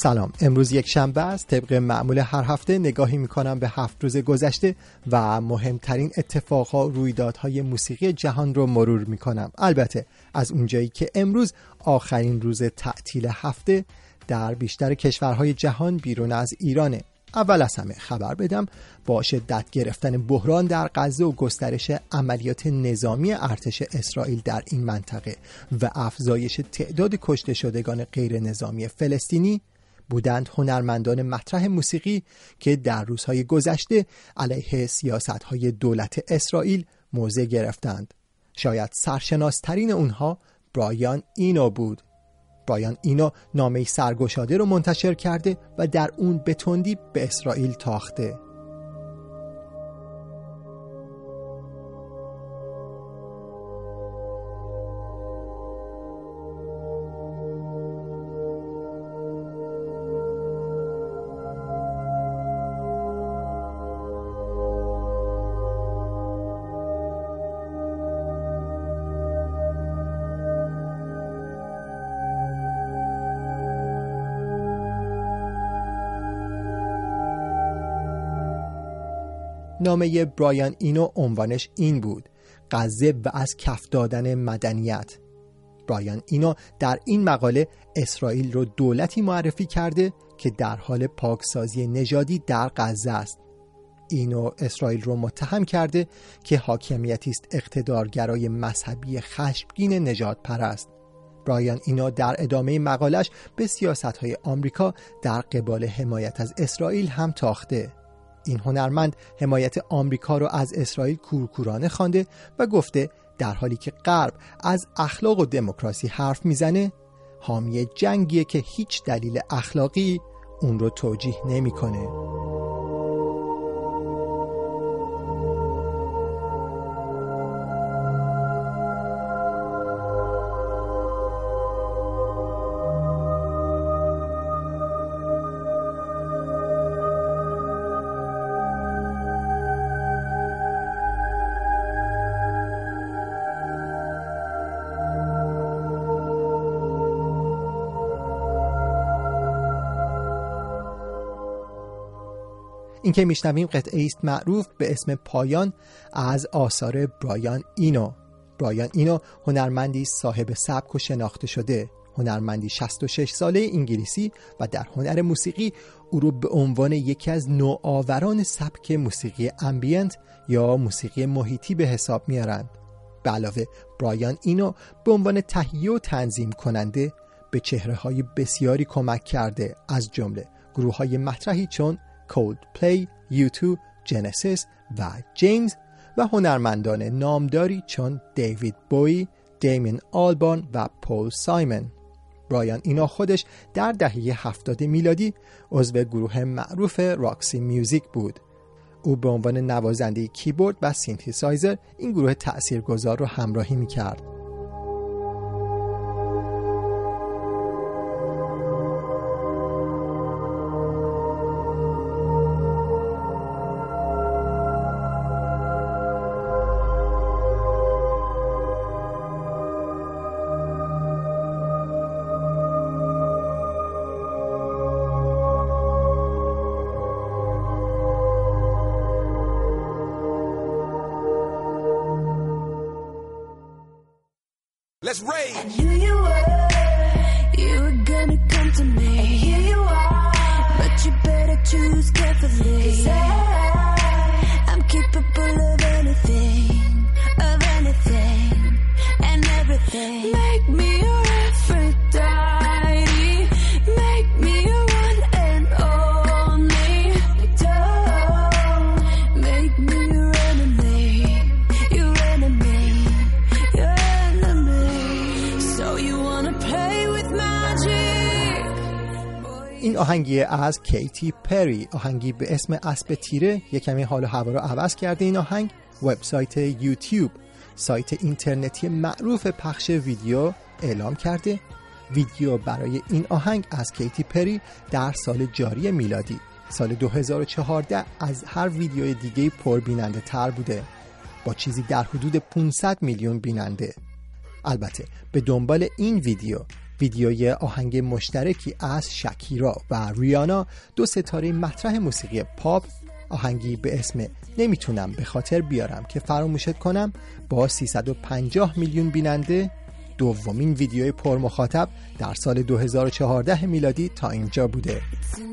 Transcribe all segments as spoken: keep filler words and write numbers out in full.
سلام، امروز یک شنبه است. طبق معمول هر هفته نگاهی میکنم به هفت روز گذشته و مهمترین اتفاقها و رویدادهای موسیقی جهان رو مرور میکنم. البته از اونجایی که امروز آخرین روز تعطیل هفته در بیشتر کشورهای جهان بیرون از ایرانه. اول از همه خبر بدم با شدت گرفتن بحران در غزه و گسترش عملیات نظامی ارتش اسرائیل در این منطقه و افزایش تعداد کشته شدگان غیر نظامی فلسطینی بودند هنرمندان مطرح موسیقی که در روزهای گذشته علیه سیاست‌های دولت اسرائیل موضع گرفتند. شاید سرشناسترین اونها برایان اینو بود. برایان اینو نامه‌ای سرگشاده رو منتشر کرده و در اون به تندی به اسرائیل تاخته. نامه برایان اینو عنوانش این بود: غزه و از کف دادن مدنیت. برایان اینو در این مقاله اسرائیل رو دولتی معرفی کرده که در حال پاکسازی نژادی در غزه است. اینو اسرائیل رو متهم کرده که حاکمیتی است اقتدارگرای مذهبی خشمگین نژاد پرست. برایان اینو در ادامه مقالش به سیاست‌های آمریکا در قبال حمایت از اسرائیل هم تاخته. این هنرمند حمایت آمریکا رو از اسرائیل کورکورانه خوانده و گفته در حالی که غرب از اخلاق و دموکراسی حرف میزنه، حامی جنگیه که هیچ دلیل اخلاقی اون رو توجیه نمیکنه. این که میشنویم قطعه است معروف به اسم پایان از آثار برایان اینو. برایان اینو هنرمندی صاحب سبک و شناخته شده، هنرمندی شصت و شش ساله انگلیسی و در هنر موسیقی او رو به عنوان یکی از نوآوران سبک موسیقی امبینت یا موسیقی محیطی به حساب میارند. به علاوه برایان اینو به عنوان تهیه و تنظیم کننده به چهره‌های بسیاری کمک کرده، از جمله گروه‌های مطرحی چون کولدپلی، یو تو، جنسیس و جیمز و هنرمندان نامداری چون دیوید بویی، دیمین آلبان و پول سایمن. برایان اینو خودش در دهه هفتاد میلادی عضو گروه معروف راکسی میوزیک بود. او به عنوان نوازنده کیبورد و سینتیسایزر این گروه تأثیرگذار رو همراهی می‌کرد. Let's rage. And here you were, you were gonna come to me. And here you are, but you better choose carefully. 'Cause I, I'm capable of anything, of anything, and everything. Make me your Aphrodite, make me your one and only. Don't make me your enemy, your enemy, your enemy. So you wanna play with magic? این آهنگی از کیتی پری، آهنگی به اسم اسب تیره. یک کمی حال و هوا رو عوض کرده این آهنگ. وبسایت یوتیوب، سایت اینترنتی معروف پخش ویدیو، اعلام کرده ویدیو برای این آهنگ از کیتی پری در سال جاری میلادی سال دو هزار و چهارده از هر ویدیوی دیگه پربیننده تر بوده، با چیزی در حدود پانصد میلیون بیننده. البته به دنبال این ویدیو ویدیوی آهنگ مشترکی از شکیرا و ریانا، دو ستاره مطرح موسیقی پاپ، آهنگی به اسم نمیتونم به خاطر بیارم که فراموشت کنم، با سیصد و پنجاه میلیون بیننده دومین ویدیوی پرمخاطب در سال دو هزار و چهارده میلادی تا اینجا بوده.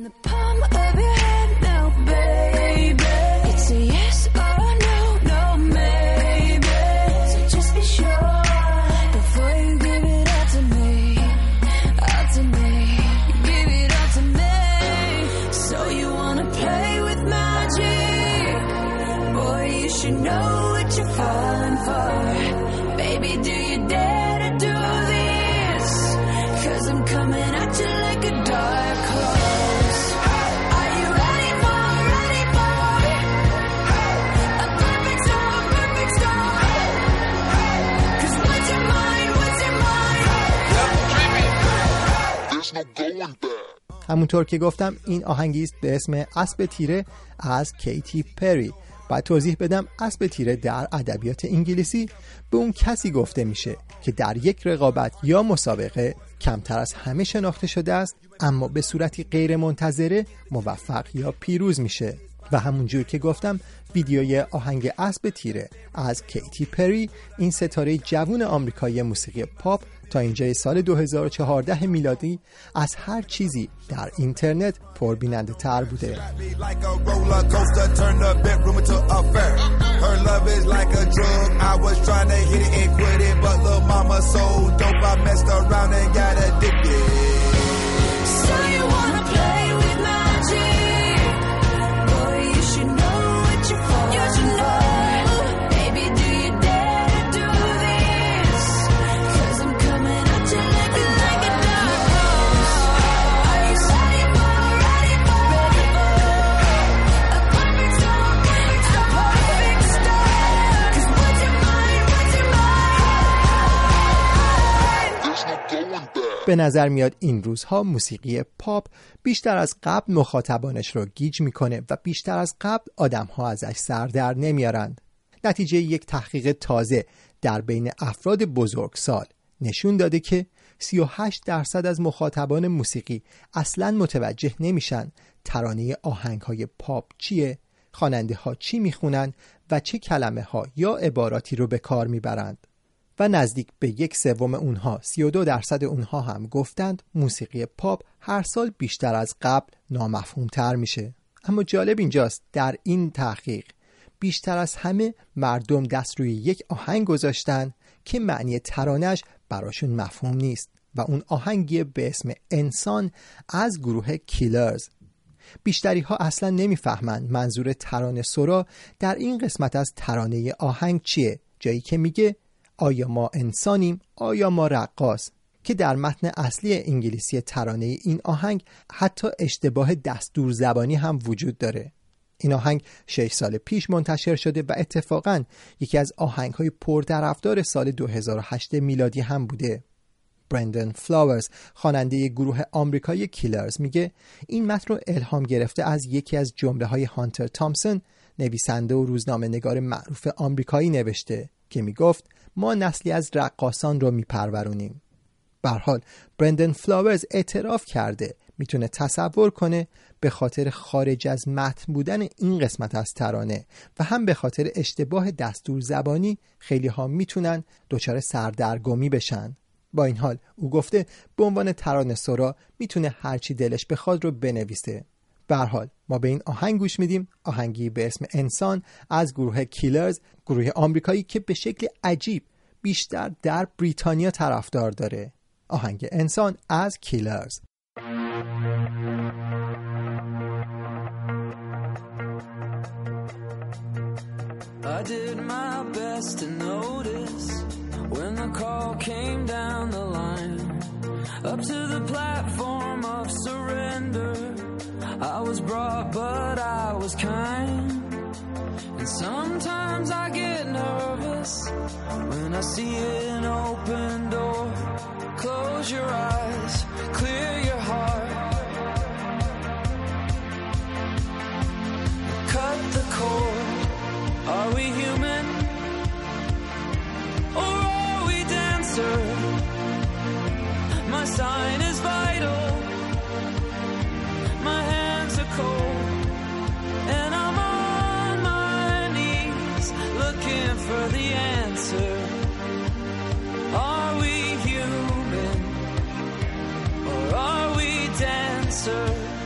همونطور که گفتم این آهنگی است به اسم اسب تیره از کیتی پری. باید توضیح بدم اسب تیره در ادبیات انگلیسی به اون کسی گفته میشه که در یک رقابت یا مسابقه کمتر از همه شناخته شده است اما به صورتی غیر منتظره موفق یا پیروز میشه. و همونجور که گفتم ویدیوی آهنگ اسب تیره از کیتی پری، این ستاره جوون آمریکایی موسیقی پاپ، تا اینجای سال دو هزار و چهارده میلادی از هر چیزی در اینترنت پربیننده تر بوده. به نظر میاد این روزها موسیقی پاپ بیشتر از قبل مخاطبانش رو گیج میکنه و بیشتر از قبل آدمها ازش سر در نمیارند. نتیجه یک تحقیق تازه در بین افراد بزرگسال نشون داده که سی و هشت درصد از مخاطبان موسیقی اصلاً متوجه نمیشن ترانه آهنگ‌های پاپ چیه، خواننده ها چی میخونن و چه کلمه ها یا عباراتی رو به کار میبرند. و نزدیک به یک سوم اونها، سی و دو درصد اونها هم گفتند موسیقی پاپ هر سال بیشتر از قبل نامفهوم تر میشه. اما جالب اینجاست در این تحقیق بیشتر از همه مردم دست روی یک آهنگ گذاشتن که معنی ترانه‌اش براشون مفهوم نیست و اون آهنگی به اسم انسان از گروه کیلرز. بیشتری ها اصلا نمیفهمند منظور ترانه سرا در این قسمت از ترانه آهنگ چیه، جایی که میگه آیا ما انسانیم، آیا ما رقاص، که در متن اصلی انگلیسی ترانه این آهنگ حتی اشتباه دستور زبانی هم وجود داره. این آهنگ شش سال پیش منتشر شده و اتفاقاً یکی از آهنگ‌های پرطرفدار سال دو هزار و هشت میلادی هم بوده. برندن فلاورز، خواننده گروه آمریکایی کیلرز، میگه این متن رو الهام گرفته از یکی از جمله‌های هانتر تامسون، نویسنده و روزنامه‌نگار معروف آمریکایی، نوشته که میگفت ما نسلی از رقاصان رو میپرورونیم. به هر حال برندن فلاورز اعتراف کرده میتونه تصور کنه به خاطر خارج از متن بودن این قسمت از ترانه و هم به خاطر اشتباه دستور زبانی خیلی ها میتونن دچار سردرگمی بشن. با این حال او گفته به عنوان ترانه سرا میتونه هرچی دلش بخواد رو بنویسه. به هر حال ما به این آهنگ گوش میدیم، آهنگی به اسم انسان از گروه کیلرز، گروه آمریکایی که به شکل عجیب بیشتر در بریتانیا طرفدار داره. آهنگ انسان از کیلرز. I did my best to notice when the call came down the line up to the platform of surrender. I was brought but I was kind, and sometimes I get nervous when I see an open door. Close your eyes, clear your heart, cut the cord. Are we human or are we dancer? My dancer.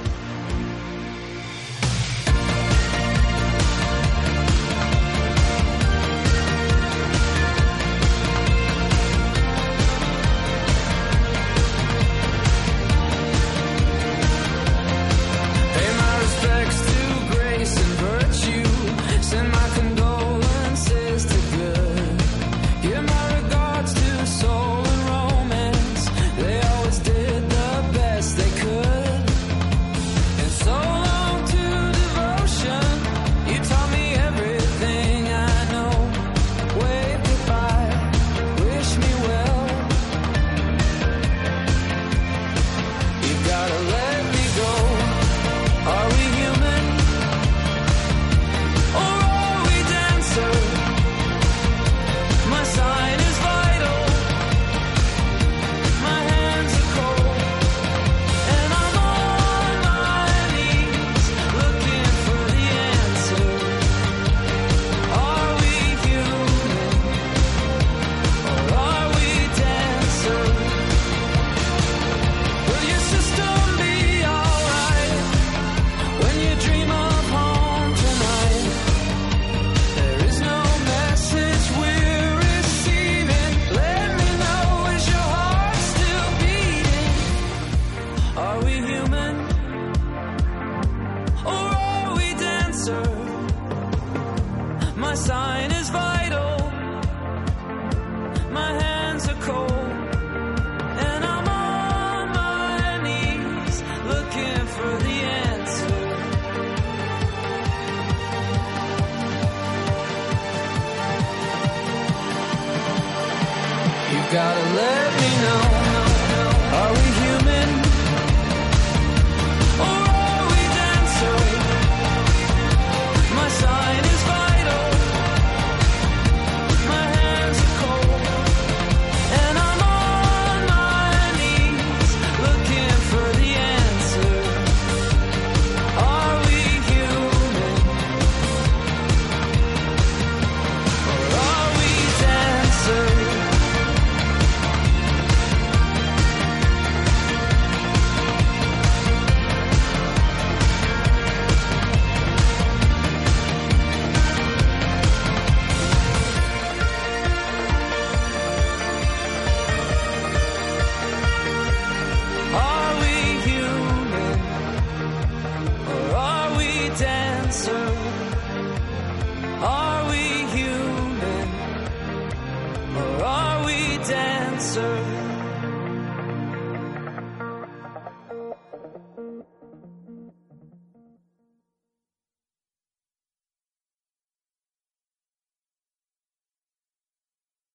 My sign is vital. My hands are cold. And I'm on my knees looking for the answer. You've gotta let me know.